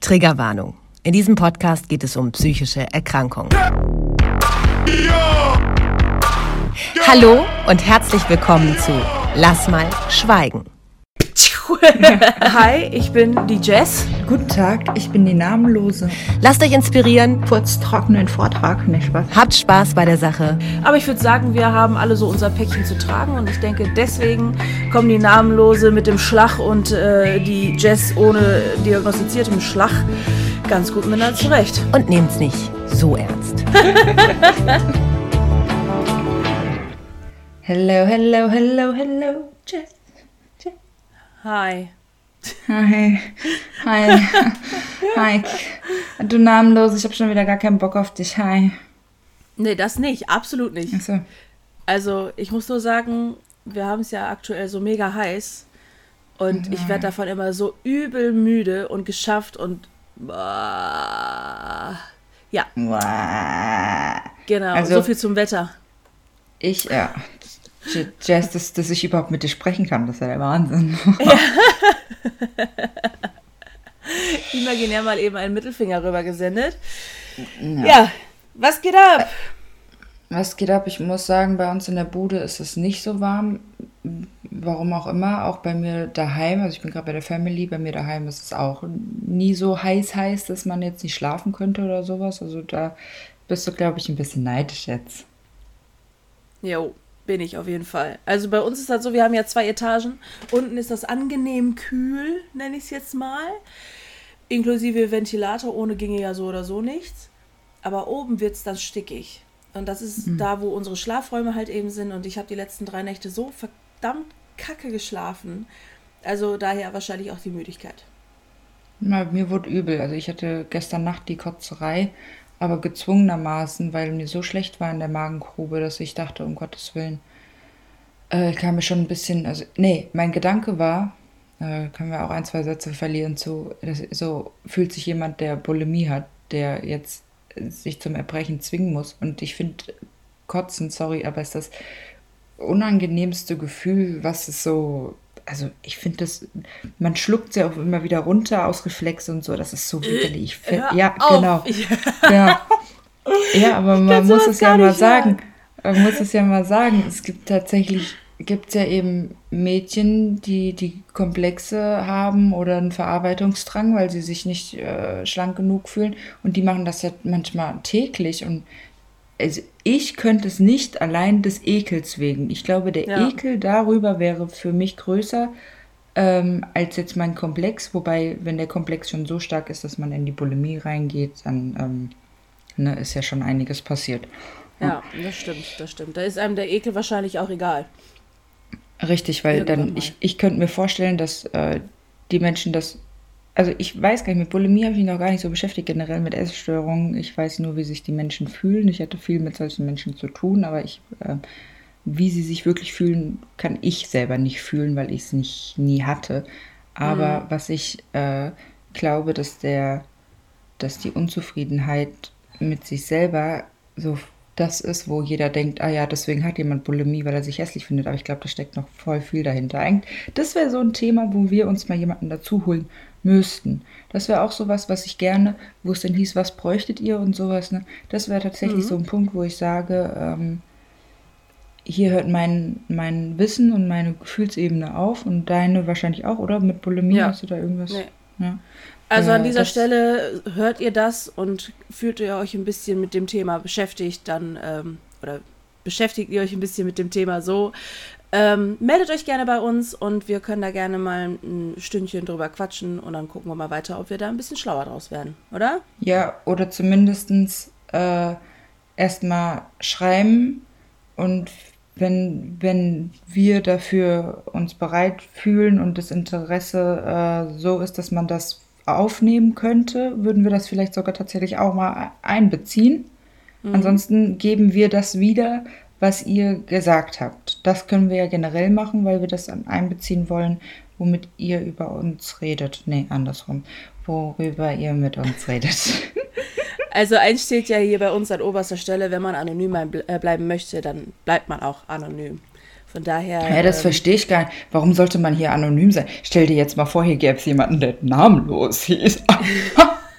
Triggerwarnung. In diesem Podcast geht es um psychische Erkrankungen. Hallo und herzlich willkommen zu Lass mal schweigen. Hi, ich bin die Jess. Guten Tag, ich bin die Namenlose. Lasst euch inspirieren. Furztrockenen Vortrag, nicht Spaß. Habt Spaß bei der Sache. Aber ich würde sagen, wir haben alle so unser Päckchen zu tragen und ich denke, deswegen kommen die Namenlose mit dem Schlag und die Jess ohne diagnostiziertem Schlag ganz gut miteinander zurecht. Und nehmt's nicht so ernst. Hello, hello, hello, hello, Jess. Hi. Hi. Hi. Hi. Du Namenlose, ich habe schon wieder gar keinen Bock auf dich. Hi. Nee, das nicht. Absolut nicht. Ach so. Also, ich muss nur sagen, wir haben es ja aktuell so mega heiß und ich werde davon immer so übel müde und geschafft und ja. Genau, Also, so viel zum Wetter. Jess, dass ich überhaupt mit dir sprechen kann, das ist ja der Wahnsinn. Ja. Imaginär mal eben einen Mittelfinger rüber gesendet. Ja, was geht ab? Was geht ab? Ich muss sagen, bei uns in der Bude ist es nicht so warm. Warum auch immer. Auch bei mir daheim, also ich bin gerade bei der Family, bei mir daheim ist es auch nie so heiß, dass man jetzt nicht schlafen könnte oder sowas. Also da bist du, glaube ich, ein bisschen neidisch jetzt. Jo, bin ich auf jeden Fall. Also bei uns ist das so, wir haben ja 2 Etagen. Unten ist das angenehm kühl, nenne ich es jetzt mal. Inklusive Ventilator, ohne ginge ja so oder so nichts. Aber oben wird es dann stickig. Und das ist da, wo unsere Schlafräume halt eben sind. Und ich habe die letzten 3 Nächte so verdammt kacke geschlafen. Also daher wahrscheinlich auch die Müdigkeit. Na, mir wurde übel. Also ich hatte gestern Nacht die Kotzerei, aber gezwungenermaßen, weil mir so schlecht war in der Magengrube, dass ich dachte, um Gottes Willen, kam mir schon ein bisschen, mein Gedanke war, können wir auch 1, 2 Sätze verlieren zu, so fühlt sich jemand, der Bulimie hat, der jetzt sich zum Erbrechen zwingen muss. Und ich finde, Kotzen, sorry, aber ist das unangenehmste Gefühl, was es so, also ich finde das, man schluckt sie auch immer wieder runter aus Reflex und so, das ist so widerlich. Ja, genau. Ja. Ja, aber man muss es ja mal sagen. Man muss es ja mal sagen. Es gibt tatsächlich, ja eben Mädchen, die Komplexe haben oder einen Verarbeitungsdrang, weil sie sich nicht schlank genug fühlen und die machen das ja manchmal täglich und also ich könnte es nicht allein des Ekels wegen. Ich glaube, der Ekel darüber wäre für mich größer als jetzt mein Komplex. Wobei, wenn der Komplex schon so stark ist, dass man in die Bulimie reingeht, dann ist ja schon einiges passiert. Ja, das stimmt. Da ist einem der Ekel wahrscheinlich auch egal. Richtig, weil dann, ich könnte mir vorstellen, dass die Menschen das, also ich weiß gar nicht, mit Bulimie habe ich mich noch gar nicht so beschäftigt, generell mit Essstörungen. Ich weiß nur, wie sich die Menschen fühlen. Ich hatte viel mit solchen Menschen zu tun, aber wie sie sich wirklich fühlen, kann ich selber nicht fühlen, weil ich es nie hatte. Aber was ich glaube, dass die Unzufriedenheit mit sich selber so das ist, wo jeder denkt, deswegen hat jemand Bulimie, weil er sich hässlich findet. Aber ich glaube, da steckt noch voll viel dahinter. Das wäre so ein Thema, wo wir uns mal jemanden dazu holen müssten. Das wäre auch sowas, was ich gerne, wo es denn hieß, was bräuchtet ihr und sowas. Ne? Das wäre tatsächlich so ein Punkt, wo ich sage, hier hört mein Wissen und meine Gefühlsebene auf und deine wahrscheinlich auch, oder? Mit Bulimie hast du da irgendwas? Nee. Ja. Also an dieser Stelle hört ihr das und fühlt ihr euch ein bisschen mit dem Thema beschäftigt, dann oder beschäftigt ihr euch ein bisschen mit dem Thema so, meldet euch gerne bei uns und wir können da gerne mal ein Stündchen drüber quatschen und dann gucken wir mal weiter, ob wir da ein bisschen schlauer draus werden, oder? Ja, oder zumindestens erstmal schreiben und wenn wir dafür uns bereit fühlen und das Interesse so ist, dass man das aufnehmen könnte, würden wir das vielleicht sogar tatsächlich auch mal einbeziehen. Ansonsten geben wir das wieder, was ihr gesagt habt. Das können wir ja generell machen, weil wir das dann einbeziehen wollen, womit ihr über uns redet. Nee, andersrum. Worüber ihr mit uns redet. Also eins steht ja hier bei uns an oberster Stelle, wenn man anonym bleiben möchte, dann bleibt man auch anonym. Von daher... Ja, das verstehe ich gar nicht. Warum sollte man hier anonym sein? Stell dir jetzt mal vor, hier gäbe es jemanden, der namenlos hieß.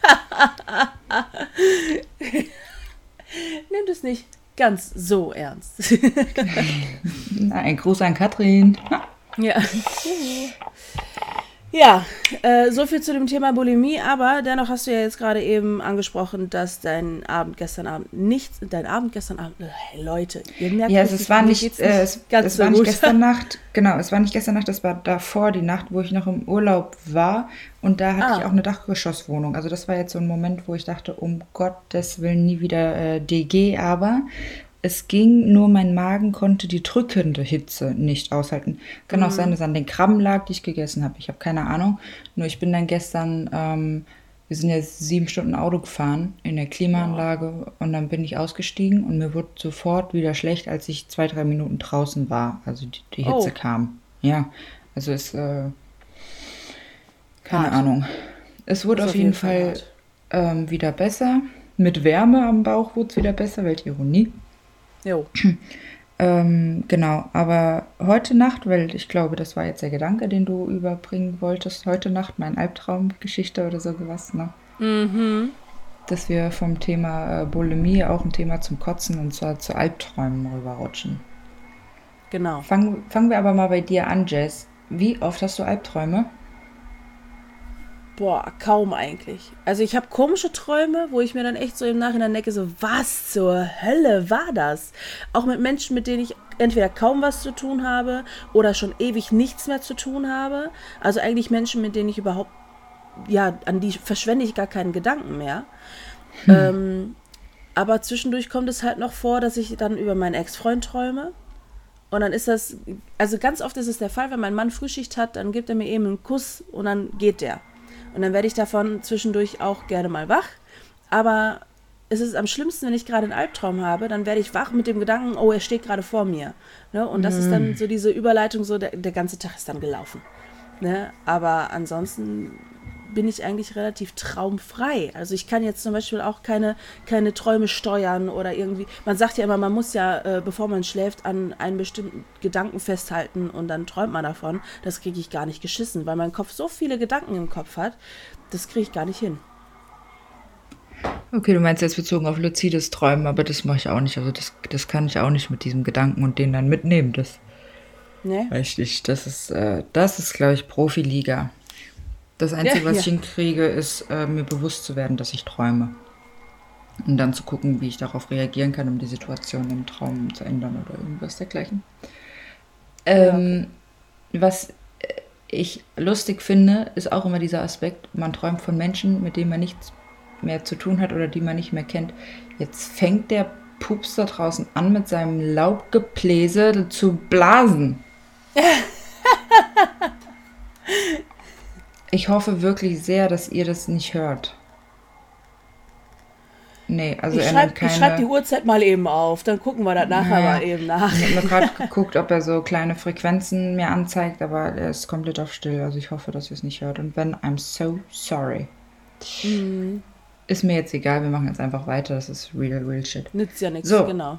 es nicht ganz so ernst. Ein Gruß an Katrin. Ja. Ja, so viel zu dem Thema Bulimie, aber dennoch hast du ja jetzt gerade eben angesprochen, dass dein Abend gestern Abend, hey Leute, ihr merkt, ja, es war nicht, ganz so war nicht gut. gestern Nacht, genau, es war nicht gestern Nacht, das war davor die Nacht, wo ich noch im Urlaub war und da hatte ich auch eine Dachgeschosswohnung, also das war jetzt so ein Moment, wo ich dachte, um Gottes Willen nie wieder DG, aber es ging, nur mein Magen konnte die drückende Hitze nicht aushalten. Kann auch sein, dass es an den Krabben lag, die ich gegessen habe. Ich habe keine Ahnung. Nur ich bin dann gestern, wir sind jetzt 7 Stunden Auto gefahren in der Klimaanlage und dann bin ich ausgestiegen und mir wurde sofort wieder schlecht, als ich 2-3 Minuten draußen war. Also die Hitze kam. Ja, also es, keine Ahnung. Es wurde auf jeden Fall wieder besser. Mit Wärme am Bauch wurde es wieder besser, welche Ironie. Jo. Genau, aber heute Nacht, weil ich glaube, das war jetzt der Gedanke, den du überbringen wolltest, heute Nacht meine Albtraumgeschichte oder sowas, ne? Dass wir vom Thema Bulimie auch ein Thema zum Kotzen und zwar zu Albträumen rüberrutschen. Genau. Fangen wir aber mal bei dir an, Jess. Wie oft hast du Albträume? Boah, kaum eigentlich. Also ich habe komische Träume, wo ich mir dann echt so im Nachhinein denke, so was zur Hölle war das? Auch mit Menschen, mit denen ich entweder kaum was zu tun habe oder schon ewig nichts mehr zu tun habe. Also eigentlich Menschen, mit denen ich überhaupt, ja, an die verschwende ich gar keinen Gedanken mehr. Aber zwischendurch kommt es halt noch vor, dass ich dann über meinen Ex-Freund träume. Und dann ist das, also ganz oft ist es der Fall, wenn mein Mann Frühschicht hat, dann gibt er mir eben einen Kuss und dann geht der. Und dann werde ich davon zwischendurch auch gerne mal wach. Aber es ist am schlimmsten, wenn ich gerade einen Albtraum habe, dann werde ich wach mit dem Gedanken, oh, er steht gerade vor mir. Ne? Und das ist dann so diese Überleitung, so der ganze Tag ist dann gelaufen. Ne? Aber ansonsten bin ich eigentlich relativ traumfrei. Also ich kann jetzt zum Beispiel auch keine Träume steuern oder irgendwie, man sagt ja immer, man muss ja, bevor man schläft, an einen bestimmten Gedanken festhalten und dann träumt man davon. Das kriege ich gar nicht geschissen, weil mein Kopf so viele Gedanken im Kopf hat, das kriege ich gar nicht hin. Okay, du meinst jetzt bezogen auf luzides Träumen, aber das mache ich auch nicht. Also das kann ich auch nicht mit diesem Gedanken und den dann mitnehmen. Das weiß ich, das ist, glaube ich, Profiliga. Das Einzige, was ich hinkriege, ist, mir bewusst zu werden, dass ich träume. Und dann zu gucken, wie ich darauf reagieren kann, um die Situation im Traum zu ändern oder irgendwas dergleichen. Was ich lustig finde, ist auch immer dieser Aspekt, man träumt von Menschen, mit denen man nichts mehr zu tun hat oder die man nicht mehr kennt. Jetzt fängt der Pups da draußen an, mit seinem Laubgebläse zu blasen. Ich hoffe wirklich sehr, dass ihr das nicht hört. Nee, also ich schreibe die Uhrzeit mal eben auf, dann gucken wir das nachher mal eben nach. Ich habe mir gerade geguckt, ob er so kleine Frequenzen mir anzeigt, aber er ist komplett auf still. Also ich hoffe, dass ihr es nicht hört. Und wenn, I'm so sorry. Ist mir jetzt egal, wir machen jetzt einfach weiter. Das ist real shit. Nützt ja nichts, so, genau.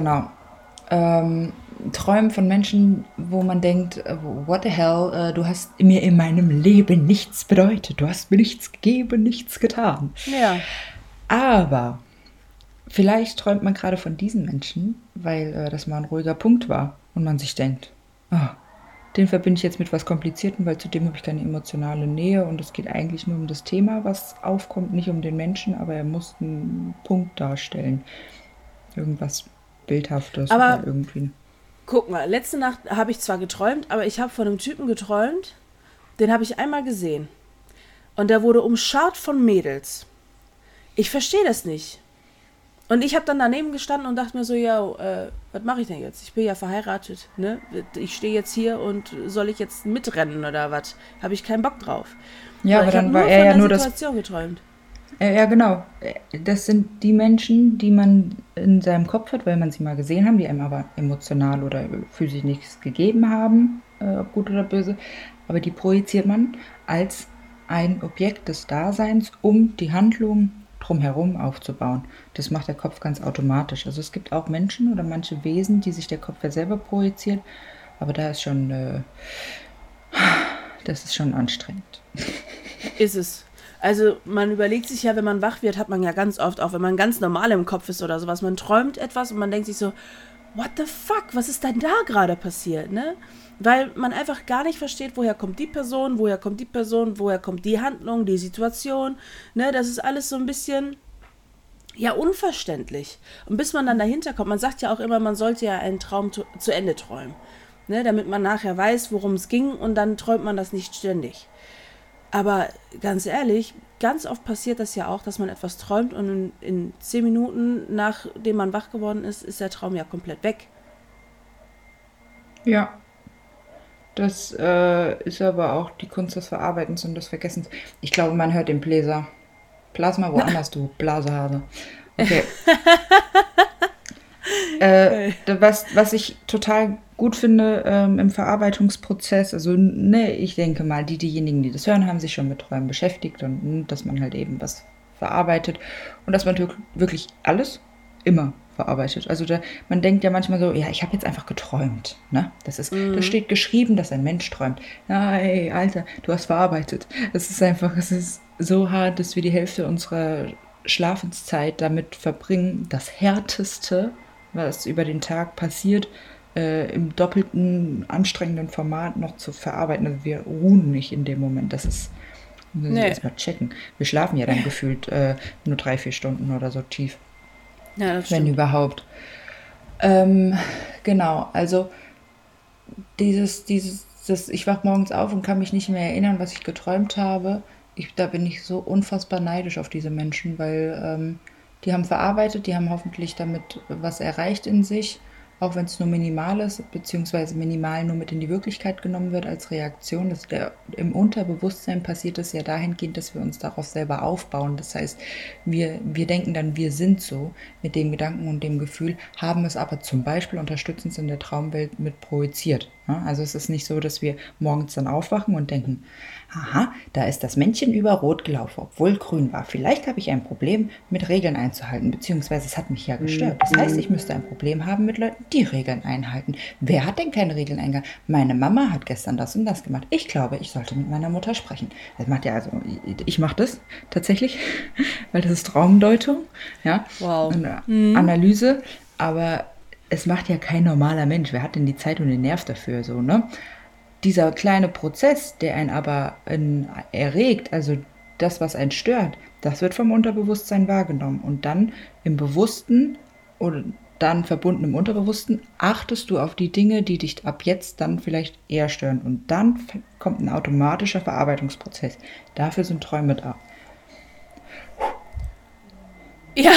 Träumen von Menschen, wo man denkt, what the hell, du hast mir in meinem Leben nichts bedeutet. Du hast mir nichts gegeben, nichts getan. Ja. Aber vielleicht träumt man gerade von diesen Menschen, weil das mal ein ruhiger Punkt war und man sich denkt, den verbinde ich jetzt mit was Kompliziertem, weil zu dem habe ich keine emotionale Nähe und es geht eigentlich nur um das Thema, was aufkommt, nicht um den Menschen, aber er muss einen Punkt darstellen. Irgendwas Bildhaftes aber oder irgendwie. Guck mal, letzte Nacht habe ich zwar geträumt, aber ich habe von einem Typen geträumt, den habe ich einmal gesehen. Und der wurde umschart von Mädels. Ich verstehe das nicht. Und ich habe dann daneben gestanden und dachte mir so, ja, was mache ich denn jetzt? Ich bin ja verheiratet, ne? Ich stehe jetzt hier und soll ich jetzt mitrennen oder was? Habe ich keinen Bock drauf. Ja, aber dann war er ja nur das... Situation geträumt. Ja, genau. Das sind die Menschen, die man in seinem Kopf hat, weil man sie mal gesehen haben, die einem aber emotional oder physisch nichts gegeben haben, ob gut oder böse. Aber die projiziert man als ein Objekt des Daseins, um die Handlung drumherum aufzubauen. Das macht der Kopf ganz automatisch. Also es gibt auch Menschen oder manche Wesen, die sich der Kopf ja selber projiziert, aber da ist schon, das ist schon anstrengend. Ist es. Also man überlegt sich ja, wenn man wach wird, hat man ja ganz oft, auch wenn man ganz normal im Kopf ist oder sowas, man träumt etwas und man denkt sich so, what the fuck, was ist denn da gerade passiert, ne? Weil man einfach gar nicht versteht, woher kommt die Person, woher kommt die Handlung, die Situation, ne? Das ist alles so ein bisschen, ja, unverständlich. Und bis man dann dahinter kommt, man sagt ja auch immer, man sollte ja einen Traum zu Ende träumen, ne? Damit man nachher weiß, worum es ging und dann träumt man das nicht ständig. Aber ganz ehrlich, ganz oft passiert das ja auch, dass man etwas träumt und in 10 Minuten, nachdem man wach geworden ist, ist der Traum ja komplett weg. Ja, das ist aber auch die Kunst des Verarbeitens und des Vergessens. Ich glaube, man hört den Bläser. Blas mal woanders, du Blasehase. Okay. Was ich total gut finde im Verarbeitungsprozess, also ne, ich denke mal, diejenigen, die das hören, haben sich schon mit Träumen beschäftigt und dass man halt eben was verarbeitet und dass man wirklich alles immer verarbeitet. Also man denkt ja manchmal so, ja, ich habe jetzt einfach geträumt. Ne? Das steht geschrieben, dass ein Mensch träumt. Nein, Alter, du hast verarbeitet. Es ist so hart, dass wir die Hälfte unserer Schlafenszeit damit verbringen, das Härteste, was über den Tag passiert, im doppelten, anstrengenden Format noch zu verarbeiten. Also wir ruhen nicht in dem Moment. Müssen wir erstmal checken. Wir schlafen ja dann gefühlt nur 3-4 Stunden oder so tief. Ja, das wenn stimmt. überhaupt. Genau, also ich wach morgens auf und kann mich nicht mehr erinnern, was ich geträumt habe. Da bin ich so unfassbar neidisch auf diese Menschen, weil die haben verarbeitet, die haben hoffentlich damit was erreicht in sich, auch wenn es nur minimal ist, beziehungsweise minimal nur mit in die Wirklichkeit genommen wird als Reaktion. Im Unterbewusstsein passiert es ja dahingehend, dass wir uns darauf selber aufbauen. Das heißt, wir denken dann, wir sind so mit dem Gedanken und dem Gefühl, haben es aber zum Beispiel unterstützend in der Traumwelt mit projiziert. Ja, also es ist nicht so, dass wir morgens dann aufwachen und denken, aha, da ist das Männchen über Rot gelaufen, obwohl grün war. Vielleicht habe ich ein Problem mit Regeln einzuhalten, beziehungsweise es hat mich ja gestört. Das heißt, ich müsste ein Problem haben mit Leuten, die Regeln einhalten. Wer hat denn keine Regeln eingehalten? Meine Mama hat gestern das und das gemacht. Ich glaube, ich sollte mit meiner Mutter sprechen. Ich mache das tatsächlich, weil das ist Traumdeutung, ja, Wow. und Analyse, aber es macht ja kein normaler Mensch. Wer hat denn die Zeit und den Nerv dafür, so, ne? Dieser kleine Prozess, der einen aber erregt, also das, was einen stört, das wird vom Unterbewusstsein wahrgenommen. Und dann im Bewussten oder dann verbunden im Unterbewussten achtest du auf die Dinge, die dich ab jetzt dann vielleicht eher stören. Und dann kommt ein automatischer Verarbeitungsprozess. Dafür sind Träume da. Ja.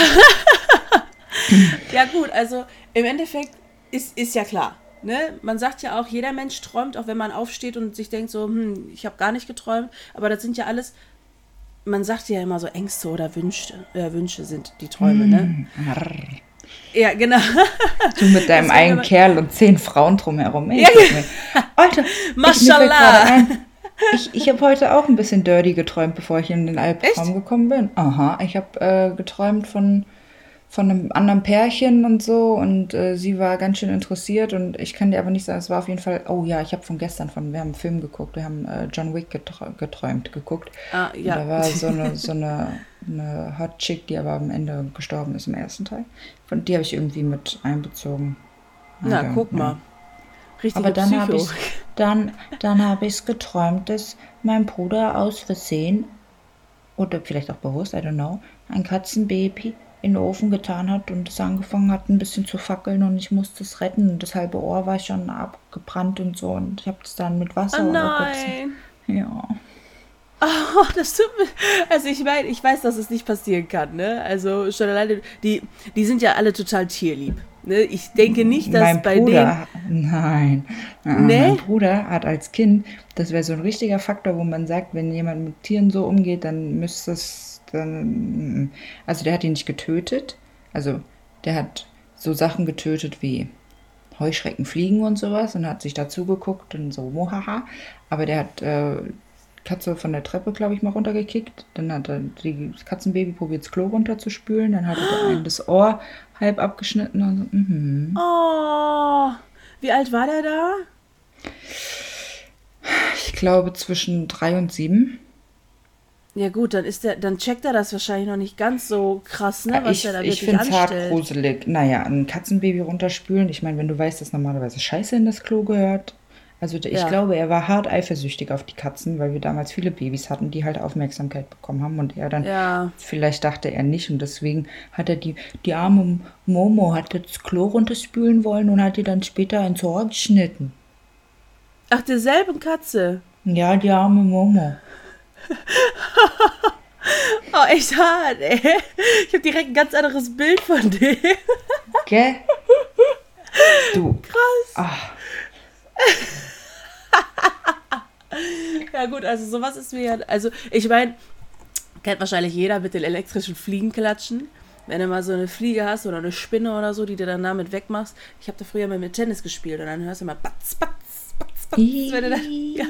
Ja gut, also im Endeffekt ist ja klar. Ne? Man sagt ja auch, jeder Mensch träumt, auch wenn man aufsteht und sich denkt so, ich habe gar nicht geträumt. Aber das sind ja alles, man sagt ja immer so, Ängste oder Wünsche sind die Träume, ne? Ja, genau. Du mit deinem einen Kerl und 10 Frauen drumherum. Ey, Ja, Alter, Maschallah. Ich habe heute auch ein bisschen dirty geträumt, bevor ich in den Albtraum gekommen bin. Aha, ich habe geträumt von einem anderen Pärchen und so und sie war ganz schön interessiert und ich kann dir aber nicht sagen, es war auf jeden Fall, oh ja, ich habe wir haben einen Film geguckt, wir haben John Wick geguckt. Ah, ja. Und da war so eine Hot Chick, die aber am Ende gestorben ist im ersten Teil. Die habe ich irgendwie mit einbezogen. Na, guck mal. Richtig. Aber dann habe ich es geträumt, dass mein Bruder aus Versehen oder vielleicht auch bewusst, I don't know, ein Katzenbaby in den Ofen getan hat und es angefangen hat, ein bisschen zu fackeln und ich musste es retten und das halbe Ohr war schon abgebrannt und so und ich habe es dann mit Wasser nein. Ja. Oh, das tut mir... Also ich meine, ich weiß, dass es nicht passieren kann, ne? Also schon alleine, die sind ja alle total tierlieb. Ne? Ich denke nicht, dass mein bei Bruder, denen... Nein. Nee? Mein Bruder hat als Kind, das wäre so ein richtiger Faktor, wo man sagt, wenn jemand mit Tieren so umgeht, dann müsste es also der hat ihn nicht getötet, also der hat so Sachen getötet wie Heuschrecken, Fliegen und sowas und hat sich dazu geguckt und so, mohaha, aber der hat Katze von der Treppe, glaube ich, mal runtergekickt, dann hat er die Katzenbaby probiert, das Klo runterzuspülen, dann hat er einen das Ohr halb abgeschnitten und so, Oh, wie alt war der da? Ich glaube zwischen 3 und 7. Ja gut, dann checkt er das wahrscheinlich noch nicht ganz so krass, ne, was er da Ich wirklich finde es hart anstellt. gruselig. Naja, ein Katzenbaby runterspülen. Ich meine, wenn du weißt, dass normalerweise Scheiße in das Klo gehört. Also ich Ja. glaube, er war hart eifersüchtig auf die Katzen, weil wir damals viele Babys hatten, die halt Aufmerksamkeit bekommen haben. Und er dann, Ja. vielleicht dachte er nicht. Und deswegen hat er die arme Momo, hat das Klo runterspülen wollen und hat die dann später ins Ohr geschnitten. Ach, derselben Katze. Ja, die arme Momo. Oh, echt hart, ey. Ich habe direkt ein ganz anderes Bild von dem. Gell? Du. Krass. Ach, Ja gut, also sowas ist mir ja, also ich meine, kennt wahrscheinlich jeder mit den elektrischen Fliegenklatschen. Wenn du mal so eine Fliege hast oder eine Spinne oder so, die du dann damit wegmachst. Ich habe da früher mal mit Tennis gespielt und dann hörst du mal batz, batz, batz, batz. Wenn du dann, ja.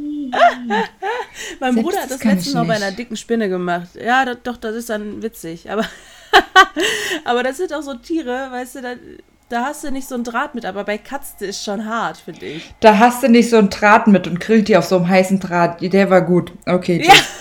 Mein Selbst Bruder hat das das kann letztens ich noch bei nicht. einer dicken Spinne gemacht. Ja, das ist dann witzig. Aber das sind auch so Tiere, weißt du, da hast du nicht so einen Draht mit. Aber bei Katzen ist schon hart, finde ich. da hast du nicht so einen Draht mit und grillt die auf so einem heißen Draht. Der war gut. Okay, Ja. tschüss.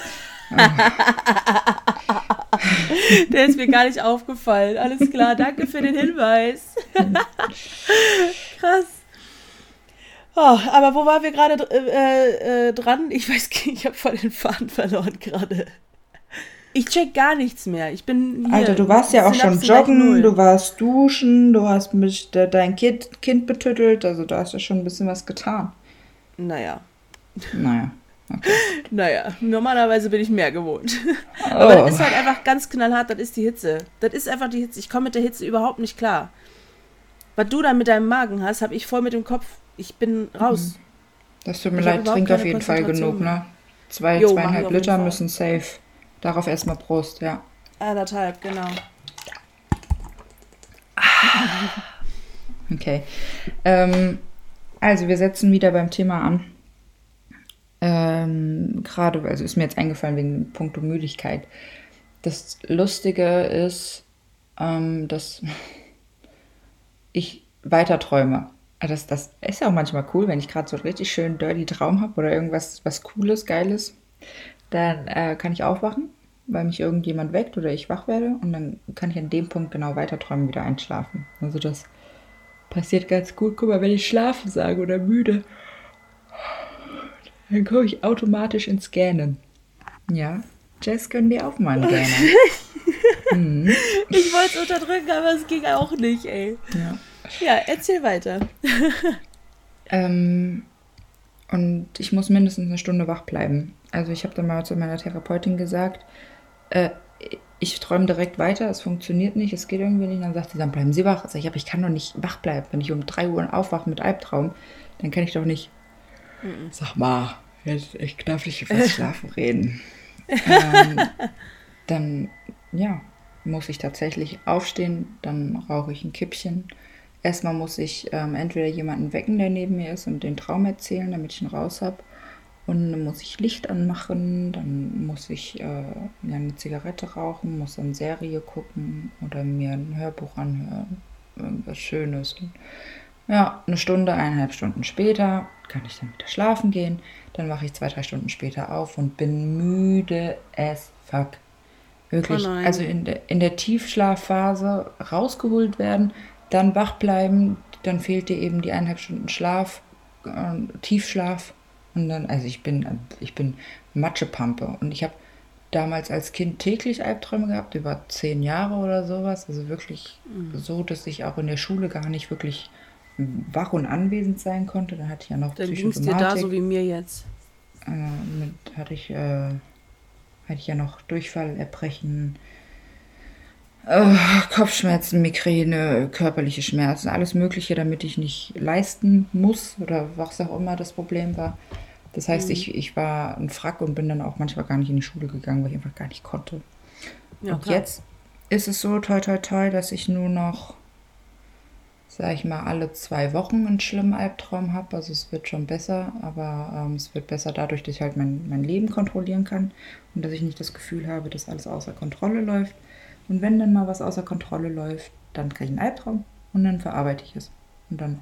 Der ist mir gar nicht aufgefallen. Alles klar, danke für den Hinweis. Krass. Oh, aber wo waren wir gerade dran? Ich weiß nicht, ich habe voll den Faden verloren gerade. Ich check gar nichts mehr. Ich bin hier. Alter, du warst ja auch schon Synapsen gleich joggen, null. du warst duschen, du hast dein Kind betüttelt, also da hast du schon ein bisschen was getan. Naja, Naja. normalerweise bin ich mehr gewohnt. Aber Oh. das ist halt einfach ganz knallhart, das ist die Hitze. Das ist einfach die Hitze. Ich komme mit der Hitze überhaupt nicht klar. Was du dann mit deinem Magen hast, habe ich voll mit dem Kopf. Ich bin raus. Das tut mir Ich hab leid, überhaupt trink auf keine jeden Fall Konzentration genug, ne? Jo, mach ich 2,5 auf jeden Liter Fall. müssen safe. Darauf erstmal Prost, ja. 1,5, genau. Okay. Also wir setzen wieder beim Thema an. Gerade, also ist mir jetzt eingefallen wegen puncto Müdigkeit. Das Lustige ist, dass ich weiter träume. Das ist ja auch manchmal cool, wenn ich gerade so einen richtig schönen dirty Traum habe oder irgendwas was Cooles, Geiles. Dann kann ich aufwachen, weil mich irgendjemand weckt oder ich wach werde und dann kann ich an dem Punkt genau weiter träumen, wieder einschlafen. Also das passiert ganz gut. Guck mal, wenn ich schlafen sage oder müde, dann komme ich automatisch ins Gähnen. Ja, Jess, können wir auch mal einen Gähnen. Ich wollte es unterdrücken, aber es ging auch nicht, ey. Ja. Ja, erzähl weiter. Und ich muss mindestens eine Stunde wach bleiben. Also ich habe dann mal zu meiner Therapeutin gesagt, ich träume direkt weiter, es funktioniert nicht, es geht irgendwie nicht. Dann sagt sie, dann bleiben Sie wach. Sag ich, aber ich kann doch nicht wach bleiben. Wenn ich um 3 Uhr aufwache mit Albtraum, dann kann ich doch nicht. Sag mal, ich darf nicht über das Schlafen reden. Dann, ja, muss ich tatsächlich aufstehen, dann rauche ich ein Kippchen. Erstmal muss ich entweder jemanden wecken, der neben mir ist und den Traum erzählen, damit ich ihn raus habe. Und dann muss ich Licht anmachen, dann muss ich eine Zigarette rauchen, muss eine Serie gucken oder mir ein Hörbuch anhören. Irgendwas Schönes. Und ja, eine Stunde, 1,5 Stunden später kann ich dann wieder schlafen gehen. Dann wache ich 2-3 Stunden später auf und bin müde as fuck. Wirklich, Oh nein. also in der Tiefschlafphase rausgeholt werden, dann wach bleiben, dann fehlt dir eben die 1,5 Stunden Schlaf, Tiefschlaf. Und dann, also ich bin Matschepampe. Und ich habe damals als Kind täglich Albträume gehabt, über 10 Jahre oder sowas. Also wirklich so, dass ich auch in der Schule gar nicht wirklich wach und anwesend sein konnte. Dann hatte ich ja noch Dann ging es dir da so wie mir jetzt. hatte ich ja noch Durchfall, Erbrechen, Kopfschmerzen, Migräne, körperliche Schmerzen, alles Mögliche, damit ich nicht leisten muss oder was auch immer das Problem war. Das heißt, ich war ein Frack und bin dann auch manchmal gar nicht in die Schule gegangen, weil ich einfach gar nicht konnte. Ja, Und klar. jetzt ist es so, toi, toi, toi, dass ich nur noch, sag ich mal, alle 2 Wochen einen schlimmen Albtraum habe. Also es wird schon besser, aber es wird besser dadurch, dass ich halt mein Leben kontrollieren kann und dass ich nicht das Gefühl habe, dass alles außer Kontrolle läuft. Und wenn dann mal was außer Kontrolle läuft, dann kriege ich einen Albtraum und dann verarbeite ich es. Und dann,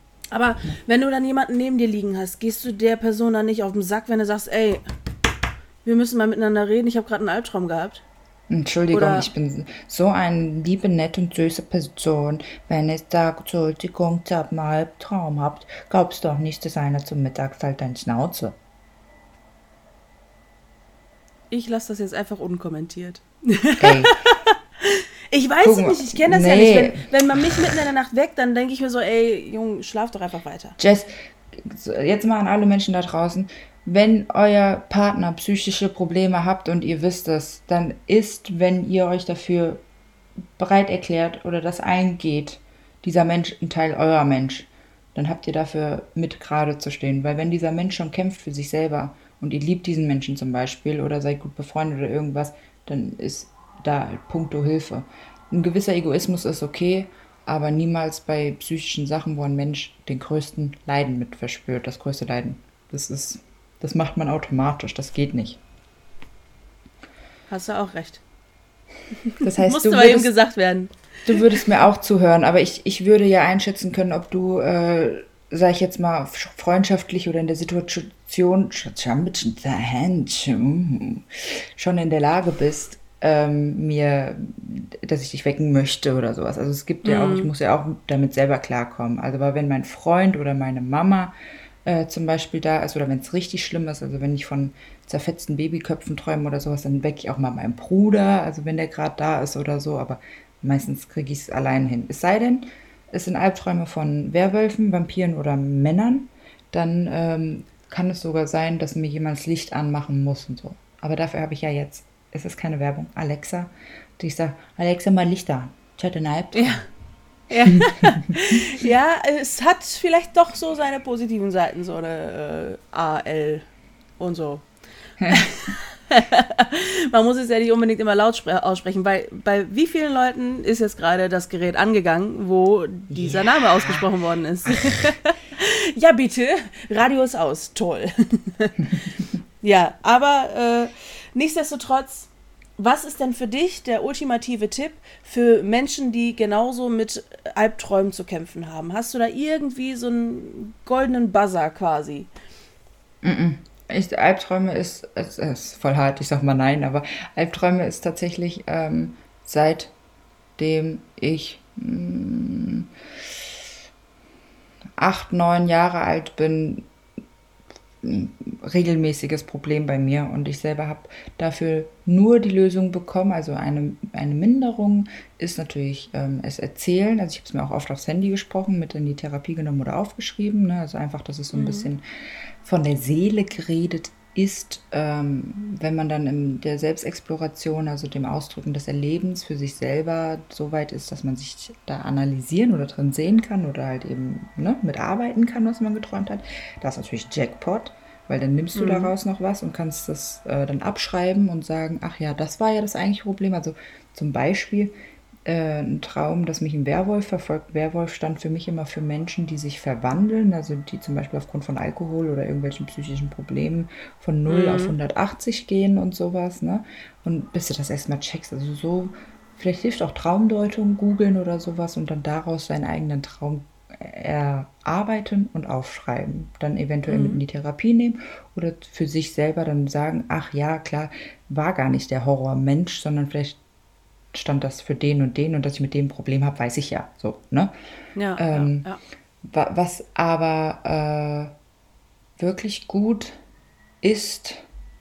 Aber wenn du dann jemanden neben dir liegen hast, gehst du der Person dann nicht auf den Sack, wenn du sagst, ey, wir müssen mal miteinander reden, ich habe gerade einen Albtraum gehabt. Entschuldigung, Oder- ich bin so eine liebe, nette und süße Person. Wenn ich sage, Entschuldigung, ich habe einen Albtraum habt, glaubst du auch nicht, dass einer zum Mittag halt deine Schnauze. Ich lasse das jetzt einfach unkommentiert. Ey, Ich weiß Guck es mal, nicht, ich kenne das ja nee. nicht. Wenn man mich mitten in der Nacht weckt, dann denke ich mir so, ey, Junge, schlaf doch einfach weiter. Jess, jetzt mal an alle Menschen da draußen. Wenn euer Partner psychische Probleme habt und ihr wisst es, dann ist, wenn ihr euch dafür bereit erklärt oder das eingeht, dieser Mensch ein Teil eurer Mensch, dann habt ihr dafür mit gerade zu stehen. Weil wenn dieser Mensch schon kämpft für sich selber und ihr liebt diesen Menschen zum Beispiel oder seid gut befreundet oder irgendwas, dann ist da puncto Hilfe. Ein gewisser Egoismus ist okay, aber niemals bei psychischen Sachen, wo ein Mensch den größten Leiden mit verspürt, das größte Leiden. Das macht man automatisch, das geht nicht. Hast du auch recht. Das heißt, Musste mal eben gesagt werden. du würdest mir auch zuhören, aber ich würde ja einschätzen können, ob du, sag ich jetzt mal, freundschaftlich oder in der Situation schon in der Lage bist, dass ich dich wecken möchte oder sowas. Also es gibt ja auch, ich muss ja auch damit selber klarkommen. Also aber wenn mein Freund oder meine Mama zum Beispiel da ist oder wenn es richtig schlimm ist, also wenn ich von zerfetzten Babyköpfen träume oder sowas, dann wecke ich auch mal meinen Bruder, also wenn der gerade da ist oder so, aber meistens kriege ich es allein hin. Es sei denn, es sind Albträume von Werwölfen, Vampiren oder Männern, dann kann es sogar sein, dass mir jemand das Licht anmachen muss und so. Aber dafür habe ich ja jetzt, es ist keine Werbung, Alexa, die ich sage, Alexa, mal Licht an. Ich hatte einen Albtraum. Ja. Ja, es hat vielleicht doch so seine positiven Seiten, so eine AL und so. Man muss es ja nicht unbedingt immer laut aussprechen, weil bei wie vielen Leuten ist jetzt gerade das Gerät angegangen, wo dieser Name ausgesprochen worden ist? Ja, bitte, Radio ist aus, toll. Ja, aber nichtsdestotrotz, was ist denn für dich der ultimative Tipp für Menschen, die genauso mit Albträumen zu kämpfen haben? Hast du da irgendwie so einen goldenen Buzzer quasi? Albträume ist voll hart, ich sag mal nein, aber Albträume ist tatsächlich seitdem ich 8, 9 Jahre alt bin, ein regelmäßiges Problem bei mir und ich selber habe dafür nur die Lösung bekommen, also eine Minderung ist natürlich es erzählen, also ich habe es mir auch oft aufs Handy gesprochen, mit in die Therapie genommen oder aufgeschrieben, ne? Also einfach, dass es so ein bisschen von der Seele geredet ist, wenn man dann in der Selbstexploration, also dem Ausdrücken des Erlebens für sich selber so weit ist, dass man sich da analysieren oder drin sehen kann oder halt eben mitarbeiten kann, was man geträumt hat. Das ist natürlich Jackpot, weil dann nimmst du daraus noch was und kannst das dann abschreiben und sagen, ach ja, das war ja das eigentliche Problem. Also zum Beispiel ein Traum, dass mich ein Werwolf verfolgt. Werwolf stand für mich immer für Menschen, die sich verwandeln, also die zum Beispiel aufgrund von Alkohol oder irgendwelchen psychischen Problemen von 0 auf 180 gehen und sowas, ne? Und bis du das erstmal checkst, also so, vielleicht hilft auch Traumdeutung, googeln oder sowas und dann daraus seinen eigenen Traum erarbeiten und aufschreiben. Dann eventuell mit in die Therapie nehmen oder für sich selber dann sagen, ach ja, klar, war gar nicht der Horrormensch, sondern vielleicht stand das für den und dass ich mit dem ein Problem habe, weiß ich ja. So, ne? Ja, ja. Was aber wirklich gut ist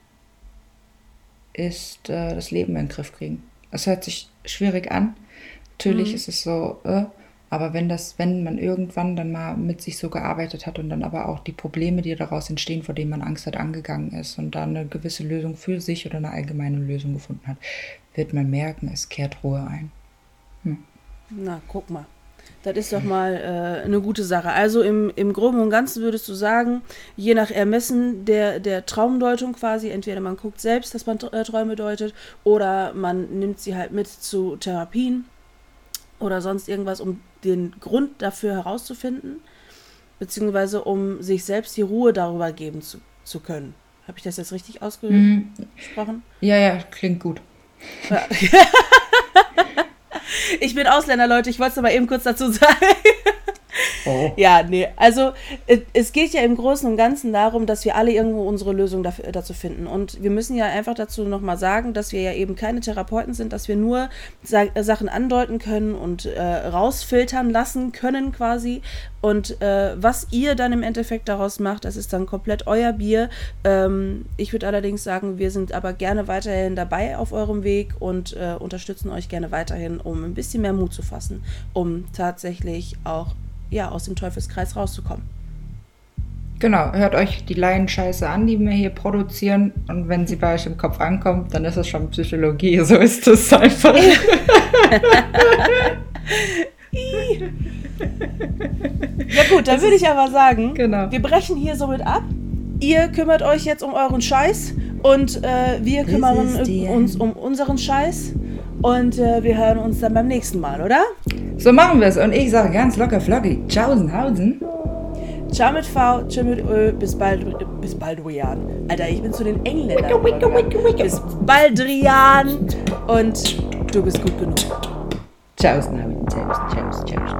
das Leben in den Griff kriegen. Es hört sich schwierig an. Natürlich ist es so, aber wenn man irgendwann dann mal mit sich so gearbeitet hat und dann aber auch die Probleme, die daraus entstehen, vor denen man Angst hat, angegangen ist und dann eine gewisse Lösung für sich oder eine allgemeine Lösung gefunden hat, wird man merken, es kehrt Ruhe ein. Na, guck mal. Das ist doch mal eine gute Sache. Also im Groben und Ganzen würdest du sagen, je nach Ermessen der Traumdeutung quasi, entweder man guckt selbst, dass man Träume deutet, oder man nimmt sie halt mit zu Therapien oder sonst irgendwas, um den Grund dafür herauszufinden, beziehungsweise um sich selbst die Ruhe darüber geben zu können. Habe ich das jetzt richtig ausgesprochen? Ja, klingt gut. Ja. Ich bin Ausländer, Leute, ich wollte es aber eben kurz dazu sagen. Oh. Ja, nee, also es geht ja im Großen und Ganzen darum, dass wir alle irgendwo unsere Lösung dazu finden. Und wir müssen ja einfach dazu nochmal sagen, dass wir ja eben keine Therapeuten sind, dass wir nur Sachen andeuten können und rausfiltern lassen können quasi. Und was ihr dann im Endeffekt daraus macht, das ist dann komplett euer Bier. Ich würde allerdings sagen, wir sind aber gerne weiterhin dabei auf eurem Weg und unterstützen euch gerne weiterhin, um ein bisschen mehr Mut zu fassen, um tatsächlich auch aus dem Teufelskreis rauszukommen. Genau, hört euch die Laienscheiße an, die wir hier produzieren. Und wenn sie bei euch im Kopf ankommt, dann ist es schon Psychologie. So ist es einfach. Ja gut, dann würde ich aber sagen, Genau. wir brechen hier somit ab. Ihr kümmert euch jetzt um euren Scheiß und wir kümmern uns um unseren Scheiß. Und wir hören uns dann beim nächsten Mal, oder? So machen wir es. Und ich sage ganz locker flockig, Tschaußenhausen. Ciao mit V, tschö mit Ö, bis Baldrian. Alter, ich bin zu den Engländern. Bis Baldrian. Und du bist gut genug. Tschaußenhausen, tschaußen, tschaußen, tschaußen.